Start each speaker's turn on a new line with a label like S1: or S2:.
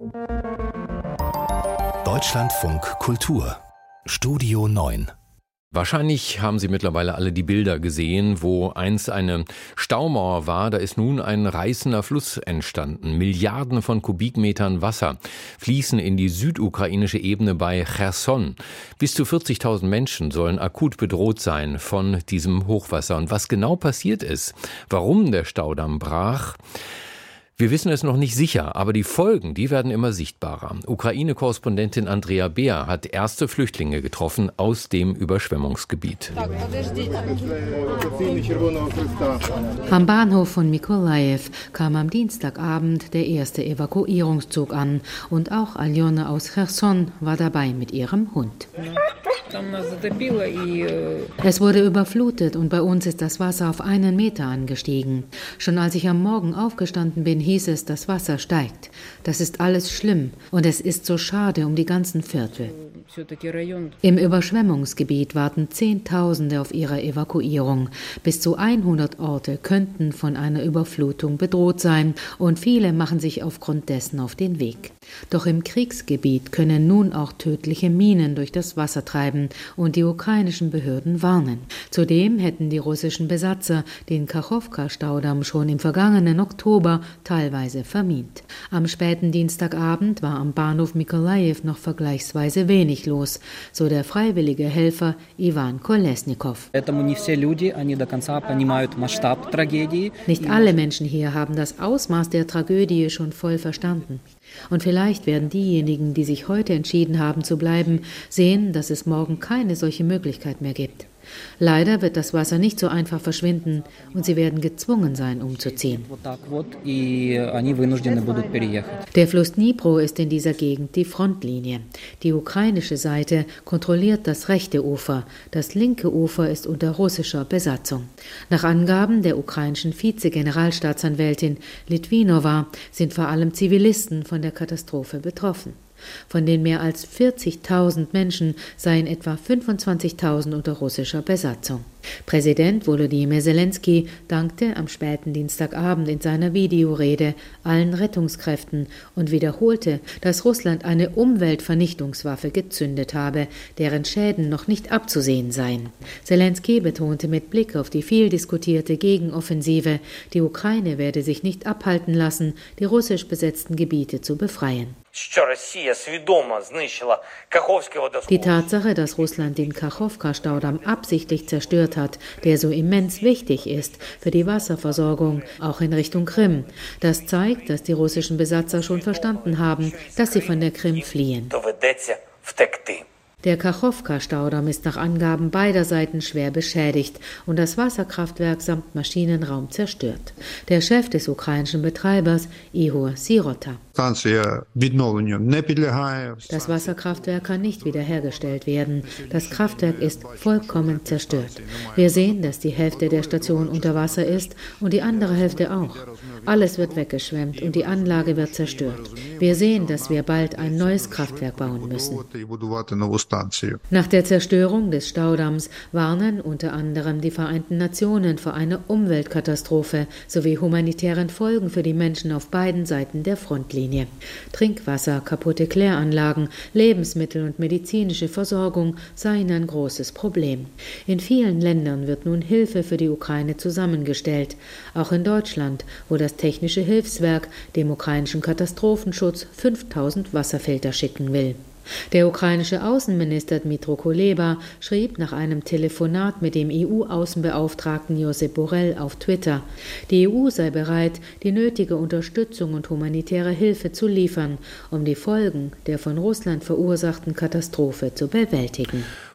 S1: Deutschlandfunk Kultur Studio 9.
S2: Wahrscheinlich haben Sie mittlerweile alle die Bilder gesehen, wo einst eine Staumauer war. Da ist nun ein reißender Fluss entstanden. Milliarden von Kubikmetern Wasser fließen in die südukrainische Ebene bei Cherson. Bis zu 40.000 Menschen sollen akut bedroht sein von diesem Hochwasser. Und was genau passiert ist, warum der Staudamm brach, wir wissen es noch nicht sicher, aber die Folgen, die werden immer sichtbarer. Ukraine-Korrespondentin Andrea Beer hat erste Flüchtlinge getroffen aus dem Überschwemmungsgebiet.
S3: Am Bahnhof von Mykolajiw kam am Dienstagabend der erste Evakuierungszug an und auch Aljona aus Cherson war dabei mit ihrem Hund. Es wurde überflutet und bei uns ist das Wasser auf 1 Meter angestiegen. Schon als ich am Morgen aufgestanden bin, hieß es, das Wasser steigt. Das ist alles schlimm und es ist so schade um die ganzen Viertel. Im Überschwemmungsgebiet warten Zehntausende auf ihre Evakuierung. Bis zu 100 Orte könnten von einer Überflutung bedroht sein und viele machen sich aufgrund dessen auf den Weg. Doch im Kriegsgebiet können nun auch tödliche Minen durch das Wasser treiben und die ukrainischen Behörden warnen. Zudem hätten die russischen Besatzer den Kachowka-Staudamm schon im vergangenen Oktober teilweise vermint. Am späten Dienstagabend war am Bahnhof Mykolajiw noch vergleichsweise wenig los, so der freiwillige Helfer Ivan Kolesnikow. Nicht alle Menschen hier haben das Ausmaß der Tragödie schon voll verstanden. Und vielleicht werden diejenigen, die sich heute entschieden haben zu bleiben, sehen, dass es morgen keine solche Möglichkeit mehr gibt. Leider wird das Wasser nicht so einfach verschwinden und sie werden gezwungen sein, umzuziehen. Der Fluss Dnipro ist in dieser Gegend die Frontlinie. Die ukrainische Seite kontrolliert das rechte Ufer, das linke Ufer ist unter russischer Besatzung. Nach Angaben der ukrainischen Vize-Generalstaatsanwältin Litwinowa sind vor allem Zivilisten von der Katastrophe betroffen. Von den mehr als 40.000 Menschen seien etwa 25.000 unter russischer Besatzung. Präsident Volodymyr Zelensky dankte am späten Dienstagabend in seiner Videorede allen Rettungskräften und wiederholte, dass Russland eine Umweltvernichtungswaffe gezündet habe, deren Schäden noch nicht abzusehen seien. Zelensky betonte mit Blick auf die viel diskutierte Gegenoffensive, die Ukraine werde sich nicht abhalten lassen, die russisch besetzten Gebiete zu befreien. Die Tatsache, dass Russland den Kachowka-Staudamm absichtlich zerstört hat, der so immens wichtig ist für die Wasserversorgung, auch in Richtung Krim, das zeigt, dass die russischen Besatzer schon verstanden haben, dass sie von der Krim fliehen. Der Kachowka-Staudamm ist nach Angaben beider Seiten schwer beschädigt und das Wasserkraftwerk samt Maschinenraum zerstört. Der Chef des ukrainischen Betreibers, Ihor Sirota. Das Wasserkraftwerk kann nicht wiederhergestellt werden. Das Kraftwerk ist vollkommen zerstört. Wir sehen, dass die Hälfte der Station unter Wasser ist und die andere Hälfte auch. Alles wird weggeschwemmt und die Anlage wird zerstört. Wir sehen, dass wir bald ein neues Kraftwerk bauen müssen. Nach der Zerstörung des Staudamms warnen unter anderem die Vereinten Nationen vor einer Umweltkatastrophe sowie humanitären Folgen für die Menschen auf beiden Seiten der Frontlinie. Trinkwasser, kaputte Kläranlagen, Lebensmittel und medizinische Versorgung seien ein großes Problem. In vielen Ländern wird nun Hilfe für die Ukraine zusammengestellt, auch in Deutschland, wo das Technische Hilfswerk dem ukrainischen Katastrophenschutz 5.000 Wasserfilter schicken will. Der ukrainische Außenminister Dmytro Kuleba schrieb nach einem Telefonat mit dem EU-Außenbeauftragten Josep Borrell auf Twitter, die EU sei bereit, die nötige Unterstützung und humanitäre Hilfe zu liefern, um die Folgen der von Russland verursachten Katastrophe zu bewältigen.